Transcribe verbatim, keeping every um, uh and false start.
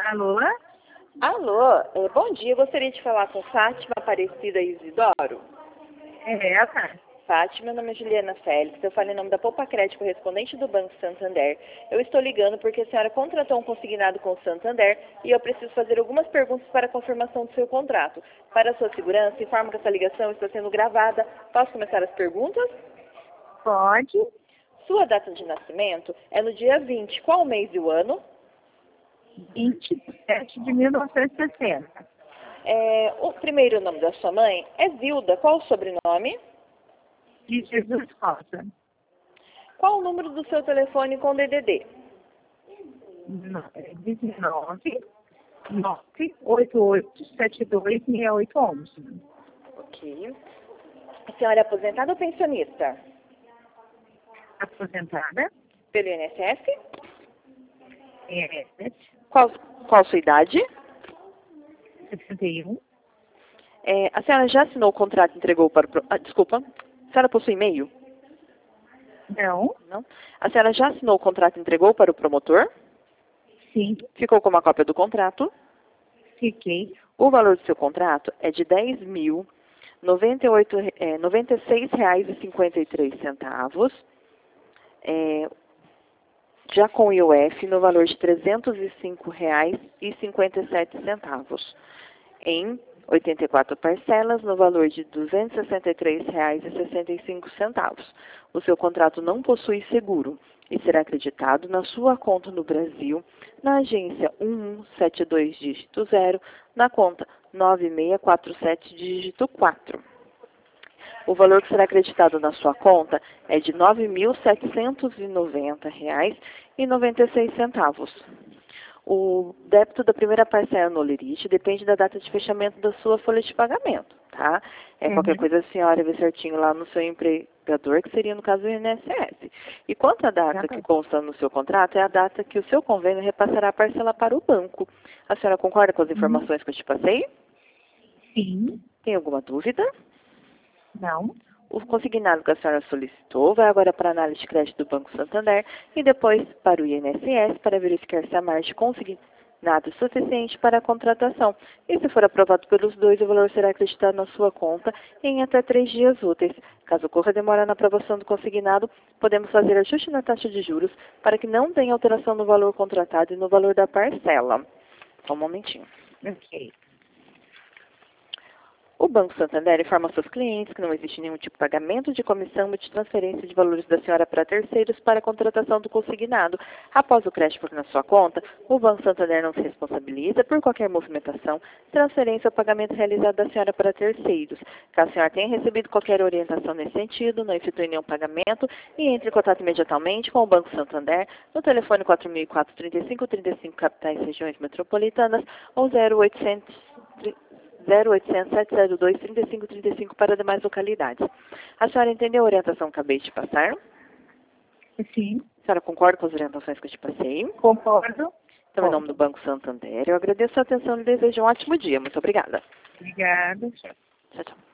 Alô? Alô, é, bom dia. Eu gostaria de falar com Fátima Aparecida Isidoro. É essa? Fátima, meu nome é Juliana Félix. Eu falo em nome da Poupa Crédito, correspondente do Banco Santander. Eu estou ligando porque a senhora contratou um consignado com o Santander e eu preciso fazer algumas perguntas para a confirmação do seu contrato. Para a sua segurança, informo que essa ligação está sendo gravada. Posso começar as perguntas? Pode. Sua data de nascimento é no dia vinte. Qual o mês e o ano? vinte e sete de mil novecentos e sessenta. É, o primeiro nome da sua mãe é Zilda. Qual o sobrenome? De Jesus Rosa. Qual o número do seu telefone com D D D? dezenove, nove, oito oito, sete dois, seis oito onze. Ok. A senhora é aposentada ou pensionista? Aposentada. Pelo I N S S? É, Qual, qual a sua idade? sessenta e um. É, a senhora já assinou o contrato e entregou para o... pro- Ah, desculpa. A senhora possui e-mail? Não. Não. A senhora já assinou o contrato e entregou para o promotor? Sim. Ficou com uma cópia do contrato? Fiquei. O valor do seu contrato é de dez mil noventa e oito, é, noventa e seis reais e cinquenta e três centavos. É, já com o I O F no valor de trezentos e cinco reais e cinquenta e sete centavos. Em oitenta e quatro parcelas no valor de duzentos e sessenta e três reais e sessenta e cinco centavos. O seu contrato não possui seguro e será acreditado na sua conta no Brasil, na agência um um sete dois dígito zero, na conta nove seis quatro sete dígito quatro. O valor que será acreditado na sua conta é de nove mil setecentos e noventa reais e noventa e seis centavos. O débito da primeira parcela no lerite depende da data de fechamento da sua folha de pagamento, tá? É, Uhum. Qualquer coisa a senhora vê certinho lá no seu empregador, que seria no caso o I N S S. E quanto à data Já que tá. consta no seu contrato, é a data que o seu convênio repassará a parcela para o banco. A senhora concorda com as informações que eu te passei? Sim. Tem alguma dúvida? Não. O consignado que a senhora solicitou vai agora para a análise de crédito do Banco Santander e depois para o I N S S para verificar se a margem consignada é suficiente para a contratação. E se for aprovado pelos dois, o valor será acreditado na sua conta em até três dias úteis. Caso ocorra demora na aprovação do consignado, podemos fazer ajuste na taxa de juros para que não tenha alteração no valor contratado e no valor da parcela. Só um momentinho. Ok. O Banco Santander informa aos seus clientes que não existe nenhum tipo de pagamento de comissão ou de transferência de valores da senhora para terceiros para a contratação do consignado. Após o crédito na sua conta, o Banco Santander não se responsabiliza por qualquer movimentação, transferência ou pagamento realizado da senhora para terceiros. Caso a senhora tenha recebido qualquer orientação nesse sentido, não efetue nenhum pagamento e entre em contato imediatamente com o Banco Santander no telefone quatro mil e quatro, trinta e cinco, trinta e cinco, capitais e regiões metropolitanas ou zero oitocentos, zero oitocentos, sete zero dois, trinta e cinco, trinta e cinco para demais localidades. A senhora entendeu a orientação que acabei de passar? Sim. A senhora concorda com as orientações que eu te passei? Concordo. Então, em nome do Banco Santander, eu agradeço a atenção e desejo um ótimo dia. Muito obrigada. Obrigada. Tchau, tchau.